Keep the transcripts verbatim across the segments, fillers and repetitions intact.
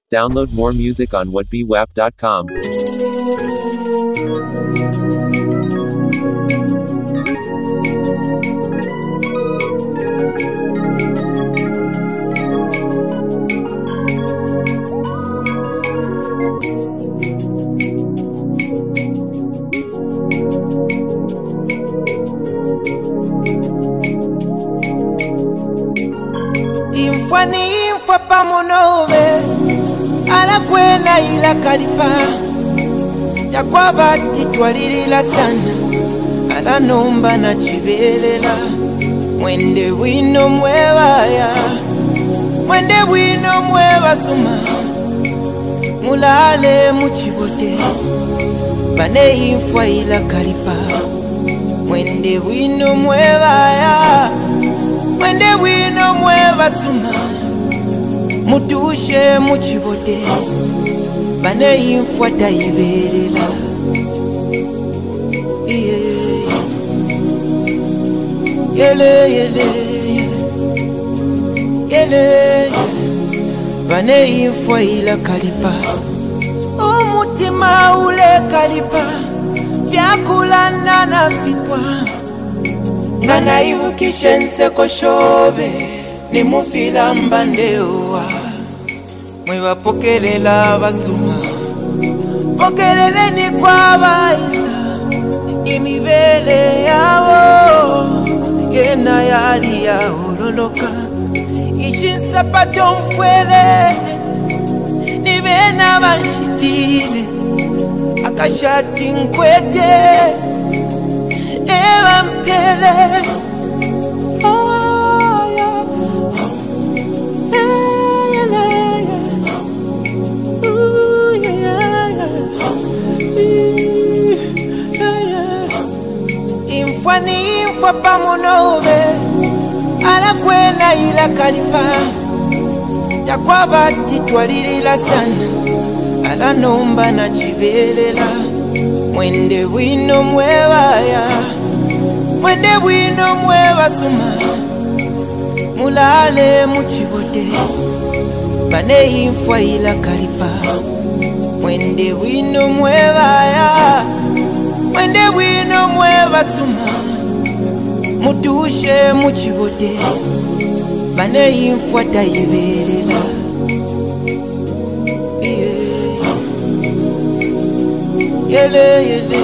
Download more music on what be wap dot com. Infwa ni infwa pamunove ala kwena ila kalipa Jakwa bati twalilila sana ala nomba na chibelela Mwende wino mwewaya Mwende wino mwewa suma Mulale muchibote Bane infwa ila kalipa Mwende wino mwewaya Mwende wino mweva suma Mutushe muchibote Bane infwa taibelela yeah. Yele yele Yele Bane infwa ila kalipa Umutima ule kalipa Vyakulana na fipwa Ngana ivukishe nseko shobe Ni mufila mbandewa Mwewa pokelela basuma Pokelele ni kwa baisa Imibele yawo Gena yali ya hololoka Ishinsa pato mfwele Nibena banshitile Akashati nkwete Ewa mpele Oh yeah Hey yeah yeah Ooh yeah yeah Yeah yeah Infwa ni infwa pamunove Ala kwena ila kalipa Jakwa bati twalilila sana Ala nomba na chibelela Mwende wino mwewaya Mwende wino mwewa suma Mulale muchibote Bane infwa ila kalipa Mwende wino mwewaya Mwende wino mwewa suma Mutushe muchibote Bane infwa taibelela Yele yele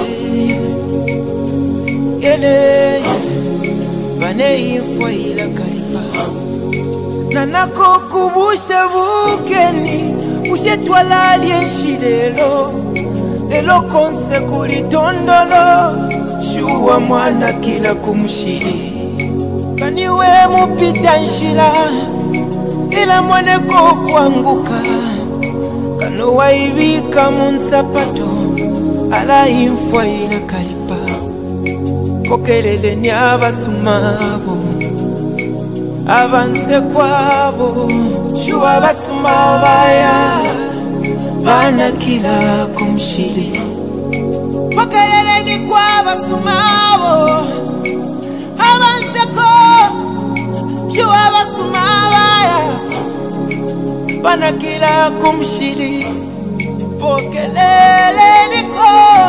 Yele Bane infwa ila kalipa Nanako kubushe vukeni Ushe twalali enshilelo Lelo konse kulitondolo Shuwa mwana kila kumshili Kaniwe mupita nshila Ila mwaneko kuanguka Kano waivika munsapato Ala infwa ila kalipa Kokelele ni abasumabo Avanse kwabo Shua basumabaya Bana kila kumshili Kokelele ni kwa basumabo Avanse kwa Shua basumabaya Bana kila kumshili Pokelele liko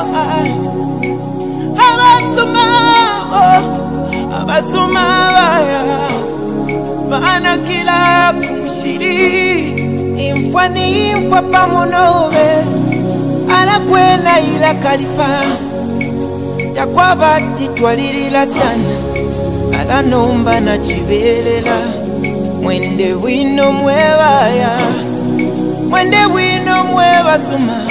Abasumabo Abasumabaya Bana kila kumshiri Infwa ni infwa pamunove Ala kwena ila kalipa Jakwa bati twalilila sana Ala nomba na chibelela Mwende wino mwewaya Mwende wino mwewa suma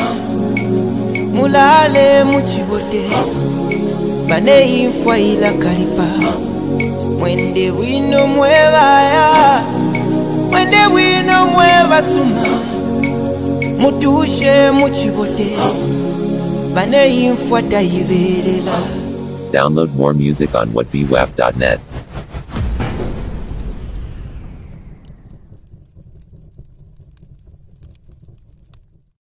Mulale muchibote Bane infwa ila kalipa Mwende wino mwewaya Mwende wino mwewa suma Mutushe muchibote Bane infwa taibelela Download more music on what be wap dot net.